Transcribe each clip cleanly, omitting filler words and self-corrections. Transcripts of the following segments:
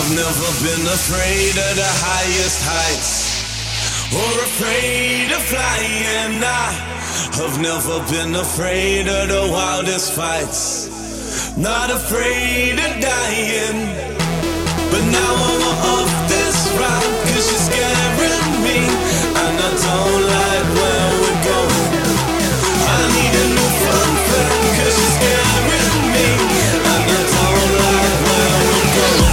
I've never been afraid of the highest heights, or afraid of flying. I've never been afraid of the wildest fights, not afraid of dying. But now I'm off this route, 'cause you're scaring me, and I don't like where we're going. I need a new fun fact, 'cause you're scaring me, and I don't like where we're going.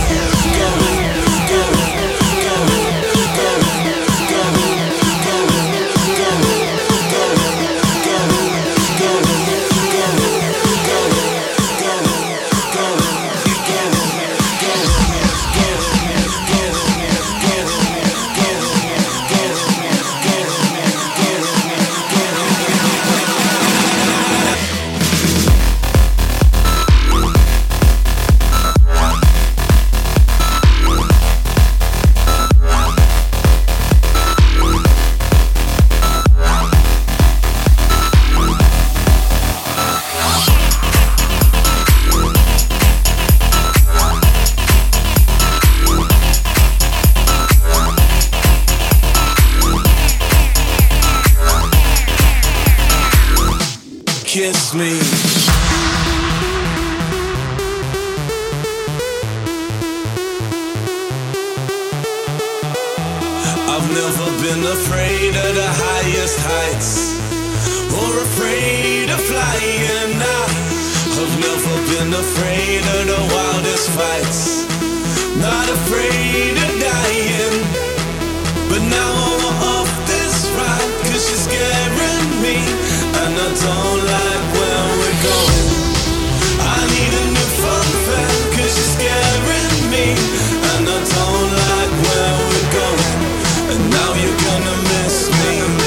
Kiss me. I've never been afraid of the highest heights, or afraid of flying. I've never been afraid of the wildest fights, not afraid of dying. But now I'm off this ride, 'cause you're scaring me, and I don't like where we're going. I need a new fun fact, 'cause you're scaring me, and I don't like where we're going. And now you're gonna miss me,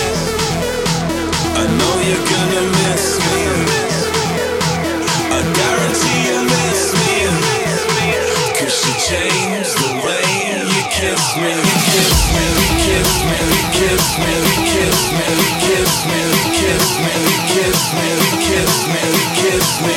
I know you're gonna miss me, I guarantee you'll miss me, 'cause you changed the way you kiss me. You kiss me, you kiss me, you kiss me, you kiss me, you kiss me, you kiss me, you kiss me, you kiss me, you kiss me,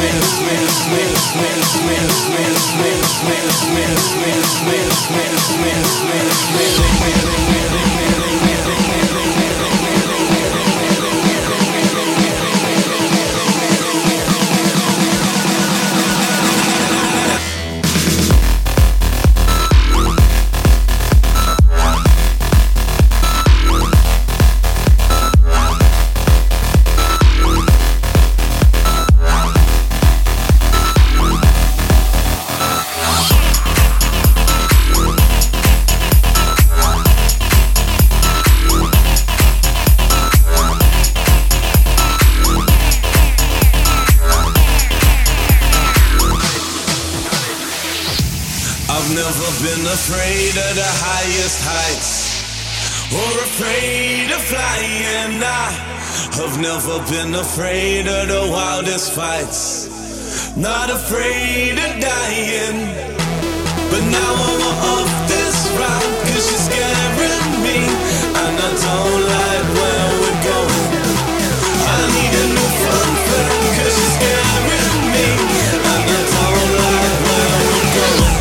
afraid of the highest heights, or afraid of flying. I've never been afraid of the wildest fights, not afraid of dying. But now I'm off this route, 'cause you're scaring me, and I don't like where we're going. I need a new fun fact, 'cause you're scaring me, and I don't like where we're going.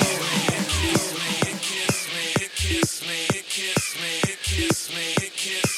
Kiss me, kiss me, kiss me, kiss me, kiss me.